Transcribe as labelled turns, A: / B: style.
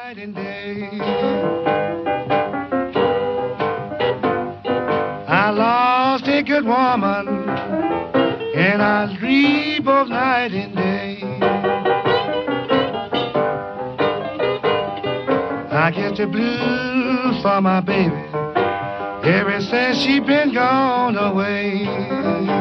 A: night and day. I lost a good woman, and I dream both night and day. I get the blues for my baby ever since she been gone away.